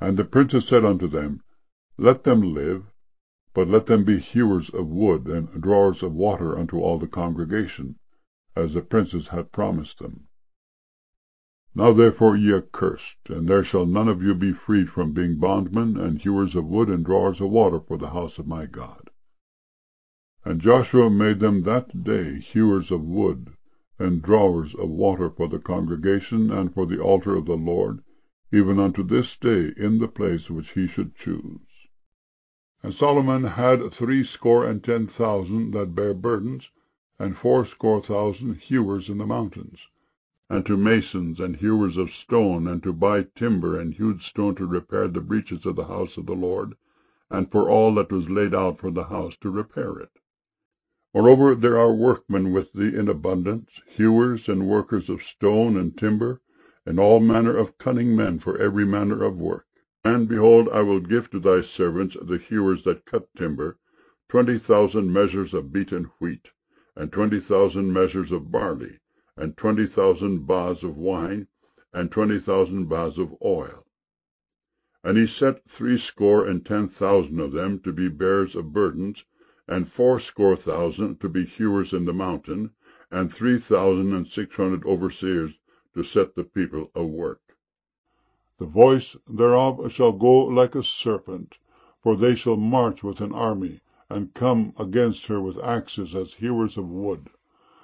And the princes said unto them, Let them live, but let them be hewers of wood, and drawers of water unto all the congregation, as the princes had promised them. Now therefore ye are cursed, and there shall none of you be freed from being bondmen, and hewers of wood, and drawers of water for the house of my God. And Joshua made them that day hewers of wood, and drawers of water for the congregation, and for the altar of the Lord, even unto this day, in the place which he should choose. And Solomon had 70,000 that bare burdens, and 80,000 hewers in the mountains, and to masons and hewers of stone, and to buy timber and hewed stone to repair the breaches of the house of the Lord, and for all that was laid out for the house to repair it. Moreover, there are workmen with thee in abundance, hewers and workers of stone and timber, and all manner of cunning men for every manner of work. And, behold, I will give to thy servants, the hewers that cut timber, 20,000 measures of beaten wheat, and 20,000 measures of barley, and 20,000 baths of wine, and 20,000 baths of oil. And he set 70,000 of them to be bearers of burdens, and 80,000 to be hewers in the mountain, and 3,600 overseers to set the people a work. The voice thereof shall go like a serpent, for they shall march with an army, and come against her with axes as hewers of wood.